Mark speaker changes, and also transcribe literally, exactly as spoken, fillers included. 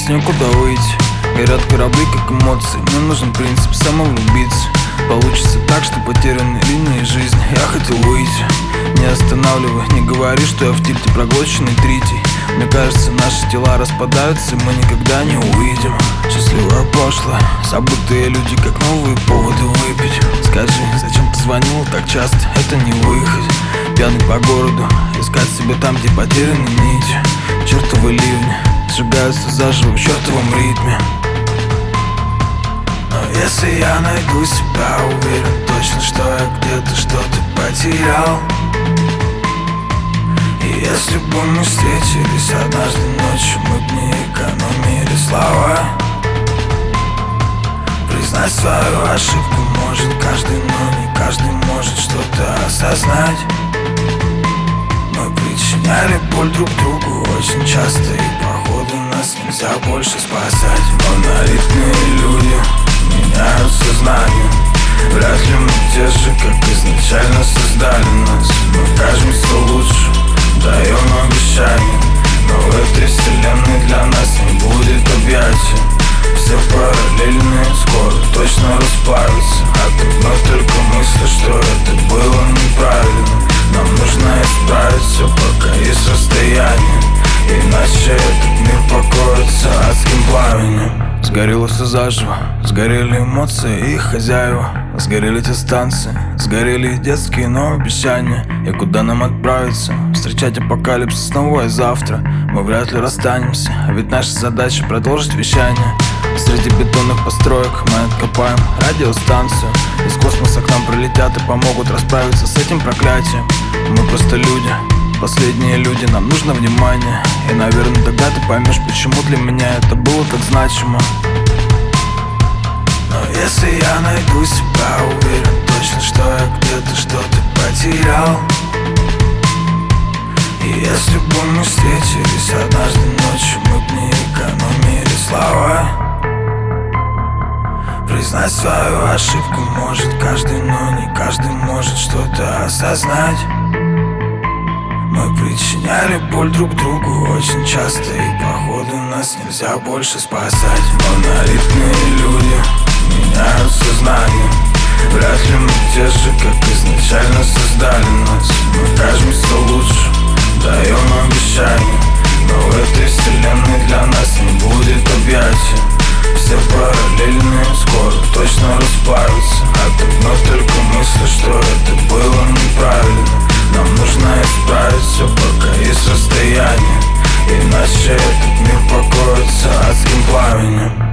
Speaker 1: некуда выйти. Горят корабли, как эмоции. Мне нужен принцип самовлюбиться. Получится так, что потеряны линии жизни. Я хотел выйти, не останавливай. Не говори, что я в тильте проглоченный третий. Мне кажется, наши тела распадаются, и мы никогда не увидим счастливое прошлое. Забытые люди, как новые поводы выпить. Скажи, зачем ты звонил так часто? Это не выход. Пьяный по городу, искать себя там, где потеряны нити. Чертовы ливни сжигаются заживо в чертовом ритме. Но если я найду себя, уверен точно, что я где-то что-то потерял. И если бы мы встретились однажды ночью, мы б не экономили слова. Признать свою ошибку может каждый, но не каждый может что-то осознать. Мы причиняли боль друг другу очень часто, и походу нас нельзя больше спасать. Монолитные люди меняют сознание. Вряд ли мы те же, как изначально создали нас. Мы кажемся лучше, даем обещания, но в этой вселенной для нас не будет объятия. Все параллельные скоро точно расплавятся от одной только мысли, что это было неправильно. Нам нужно исправить все, пока есть расстояние, иначе этот мир покроется адским пламенем. Сгорело все заживо, сгорели эмоции и их хозяева. Сгорели те станции, сгорели и детские, но обещания. И куда нам отправиться? Встречать апокалипсис снова и завтра. Мы вряд ли расстанемся, ведь наша задача продолжить вещание. Среди бетонных построек мы откопаем радиостанцию. Из космоса к нам прилетят и помогут расправиться с этим проклятием. Мы просто люди, последние люди, нам нужно внимание. И, наверное, тогда ты поймешь, почему для меня это было так значимо. Но если я найду себя, уверен точно, что я где-то что-то потерял. И если бы мы встретились однажды ночью, мы б не экономили слова. Признать свою ошибку может каждый, но не каждый может что-то осознать. Мы причиняли боль друг другу очень часто, и походу нас нельзя больше спасать. Монолитные люди меняют сознание. Вряд ли мы те же, как изначально создали нас. Мы кажемся лучше, даем обещания, но в этой вселенной для нас не будет объятия. Все параллельные скоро точно расплавятся от одной только мысли, что это было неправильно. Нам нужно исправить все, пока есть расстояние, иначе этот мир покроется адским пламенем.